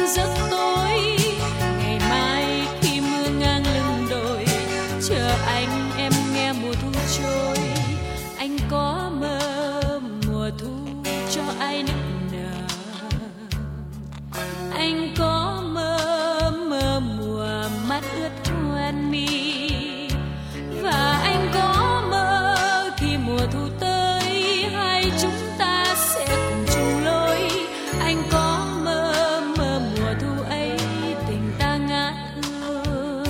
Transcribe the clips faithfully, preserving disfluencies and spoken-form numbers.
giấc tối. Ngày mai khi mưa ngang lưng đồi, chờ anh em nghe mùa thu trôi. Anh có mơ mùa thu cho ai nức nở, anh có mơ mơ mùa mắt ướt hoen mi, và anh có mơ khi mùa thu tới hai chúng ta sẽ cùng chung lối. Anh có mơ mơ mùa thu ấy tình ta ngát hương.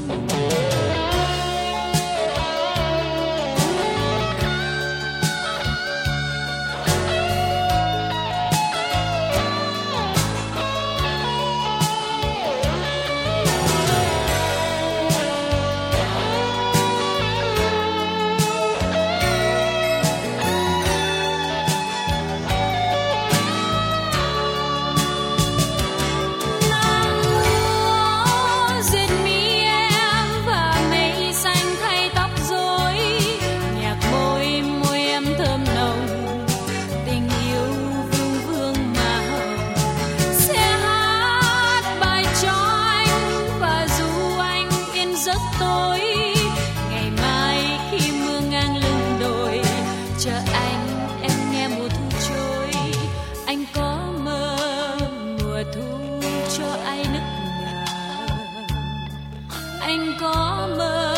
Giấc tối ngày mai khi mưa ngang lưng đồi, chờ anh em nghe mùa thu trôi. Anh có mơ mùa thu cho ai nức nở, anh có mơ